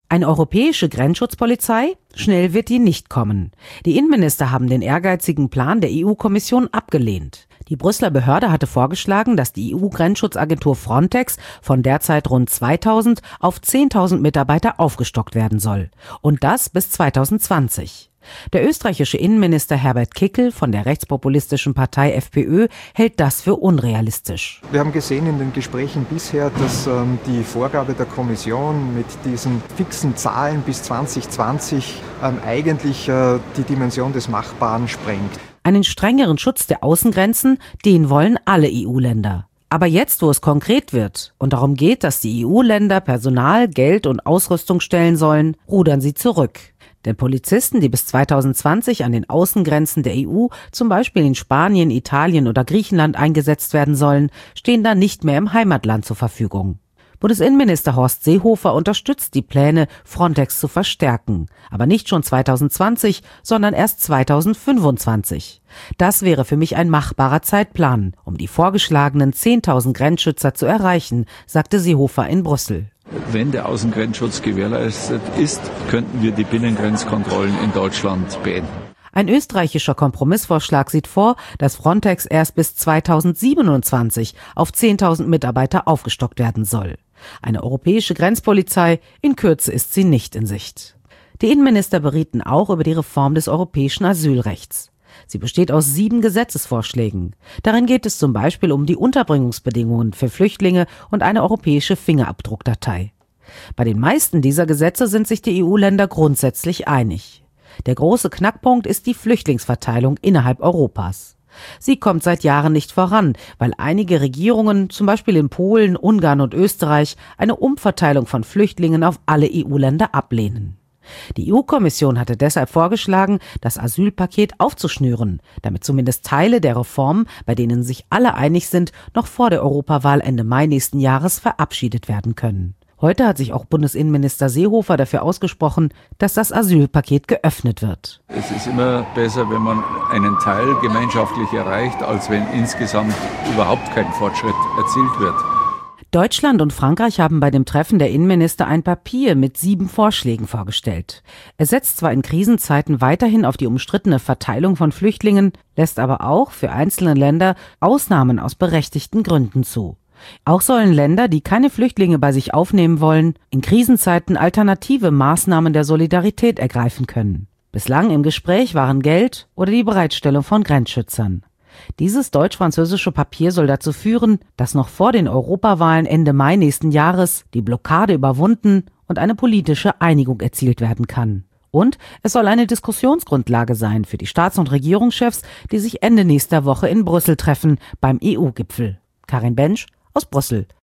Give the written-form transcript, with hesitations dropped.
Eine europäische Grenzschutzpolizei? Schnell wird die nicht kommen. Die Innenminister haben den ehrgeizigen Plan der EU-Kommission abgelehnt. Die Brüsseler Behörde hatte vorgeschlagen, dass die EU-Grenzschutzagentur Frontex von derzeit rund 2.000 auf 10.000 Mitarbeiter aufgestockt werden soll. Und das bis 2020. Der österreichische Innenminister Herbert Kickl von der rechtspopulistischen Partei FPÖ hält das für unrealistisch. Wir haben gesehen in den Gesprächen bisher, dass die Vorgabe der Kommission mit diesen fixen Zahlen bis 2020 eigentlich die Dimension des Machbaren sprengt. Einen strengeren Schutz der Außengrenzen, den wollen alle EU-Länder. Aber jetzt, wo es konkret wird und darum geht, dass die EU-Länder Personal, Geld und Ausrüstung stellen sollen, rudern sie zurück. Denn Polizisten, die bis 2020 an den Außengrenzen der EU, zum Beispiel in Spanien, Italien oder Griechenland eingesetzt werden sollen, stehen dann nicht mehr im Heimatland zur Verfügung. Bundesinnenminister Horst Seehofer unterstützt die Pläne, Frontex zu verstärken. Aber nicht schon 2020, sondern erst 2025. Das wäre für mich ein machbarer Zeitplan, um die vorgeschlagenen 10.000 Grenzschützer zu erreichen, sagte Seehofer in Brüssel. Wenn der Außengrenzschutz gewährleistet ist, könnten wir die Binnengrenzkontrollen in Deutschland beenden. Ein österreichischer Kompromissvorschlag sieht vor, dass Frontex erst bis 2027 auf 10.000 Mitarbeiter aufgestockt werden soll. Eine europäische Grenzpolizei, in Kürze ist sie nicht in Sicht. Die Innenminister berieten auch über die Reform des europäischen Asylrechts. Sie besteht aus 7 Gesetzesvorschlägen. Darin geht es zum Beispiel um die Unterbringungsbedingungen für Flüchtlinge und eine europäische Fingerabdruckdatei. Bei den meisten dieser Gesetze sind sich die EU-Länder grundsätzlich einig. Der große Knackpunkt ist die Flüchtlingsverteilung innerhalb Europas. Sie kommt seit Jahren nicht voran, weil einige Regierungen, zum Beispiel in Polen, Ungarn und Österreich, eine Umverteilung von Flüchtlingen auf alle EU-Länder ablehnen. Die EU-Kommission hatte deshalb vorgeschlagen, das Asylpaket aufzuschnüren, damit zumindest Teile der Reformen, bei denen sich alle einig sind, noch vor der Europawahl Ende Mai nächsten Jahres verabschiedet werden können. Heute hat sich auch Bundesinnenminister Seehofer dafür ausgesprochen, dass das Asylpaket geöffnet wird. Es ist immer besser, wenn man einen Teil gemeinschaftlich erreicht, als wenn insgesamt überhaupt kein Fortschritt erzielt wird. Deutschland und Frankreich haben bei dem Treffen der Innenminister ein Papier mit 7 Vorschlägen vorgestellt. Es setzt zwar in Krisenzeiten weiterhin auf die umstrittene Verteilung von Flüchtlingen, lässt aber auch für einzelne Länder Ausnahmen aus berechtigten Gründen zu. Auch sollen Länder, die keine Flüchtlinge bei sich aufnehmen wollen, in Krisenzeiten alternative Maßnahmen der Solidarität ergreifen können. Bislang im Gespräch waren Geld oder die Bereitstellung von Grenzschützern. Dieses deutsch-französische Papier soll dazu führen, dass noch vor den Europawahlen Ende Mai nächsten Jahres die Blockade überwunden und eine politische Einigung erzielt werden kann. Und es soll eine Diskussionsgrundlage sein für die Staats- und Regierungschefs, die sich Ende nächster Woche in Brüssel treffen beim EU-Gipfel. Karin Bensch aus Brüssel.